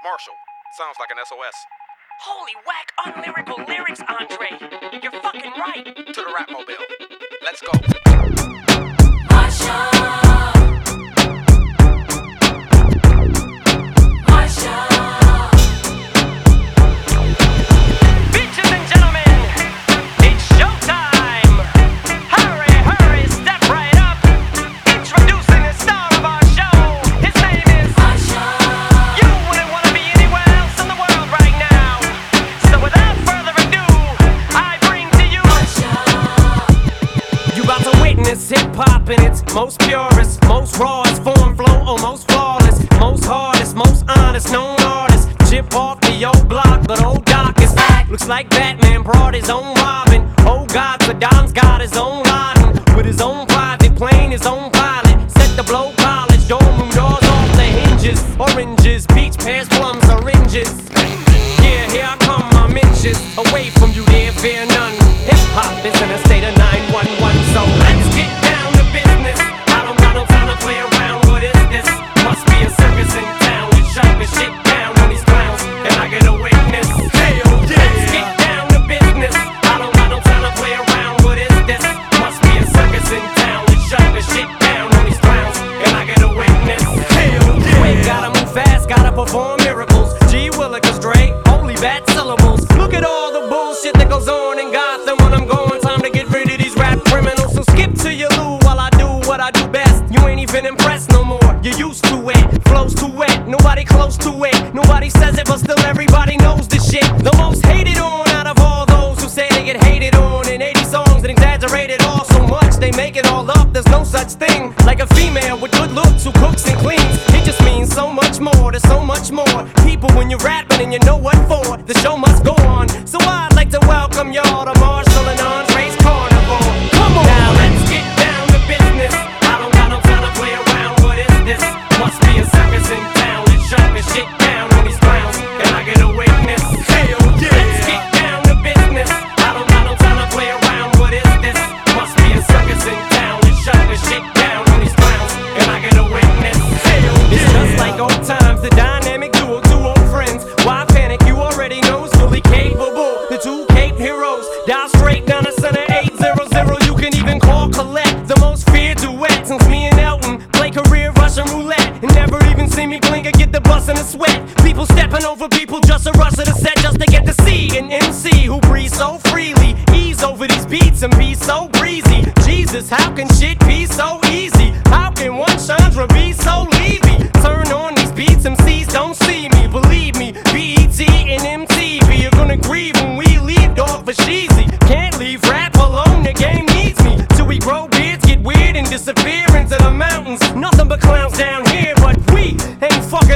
Marshall, sounds like an SOS. Holy whack, unlyrical lyrics, Andre. You're fucking right. To the rap mobile. Let's go. Bitches and gentlemen, it's showtime. Hurry, hurry, step right up. Introducing the star of our show. His name is Usher. You wouldn't want to be anywhere else in the world right now. So without further ado, I bring to you Usher. You about to witness hip-hop in its most purest, most rawest form, flow almost flawless, most hardest, most honest, known artist. Chip off the old block, but old Doc is back. Looks like Batman brought his own Robin. Oh God, Saddam's got his own Laden. With his own private plane, his own pilot. Set to blow college, dorm room doors off the hinges. Oranges, peach, pears, plums, oranges. Yeah, here I come, I'm inches away from you, there fear none. Hip-hop is in a state of 911, so let's get down to business. I don't got no time to play around, what is this? Must be a circus in town, we shut the shit down on these clowns, and I get a witness. Hell yeah! Let's get down to business. I don't got no time to play around, what is this? Must be a circus in town, we shut the shit down on these clowns, and I get a witness. Hell yeah! Wait, gotta move fast, gotta perform miracles. G Willikers, Dre, holy bad syllables. Look at all the bullshit that goes on in Gotham when I'm going. Time to get rid of these rap criminals. So skip to your loo while I do what I do best. You ain't even impressed no more. You're used to it. Flows too wet. Nobody close to it. Nobody says it, but still everybody knows the shit. The most hated on out of all those who say they get hated on in 80 songs and exaggerated all so much they make it all up. There's no such thing like a female with good looks who cooks and cleans. It just means so much more. There's so much more people when you're rapping and you know what for. The show must go on. So I'd like to welcome y'all to Marshall and Andre's Carnival. Come on! Now let's get down to business. I don't got no time to play around. What is this? Must be a circus in town. Let's shut the shit down on these clowns, and I get a witness. Hell yeah! Let's get down to business. I don't got no time to play around. What is this? Must be a circus in town. Let's shut the shit down on these clowns, and I get a witness. Hell yeah! It's just like old times, the dynamic duo, two old friends. Why panic? You already know it's fully capable. The two Cape heroes, dial straight down the center 800. You can even call Colette, the most feared duet since me and Elton play career Russian roulette and never even see me blink or get the bus in a sweat. People stepping over people just to rush to the set just to get to see an MC who breathes so freely, ease over these beats and be so breezy. Jesus, how can shit be so easy? How can one Chandra be so Levy? Turn on these beats, MCs don't see me. Believe me, BET and MTV are gonna grieve when we leave dog for Sheezy. Can't leave rap alone, the game needs me. Till we grow beards, get weird and disappear into the mountains. Nothing but clowns down here, but we ain't fucking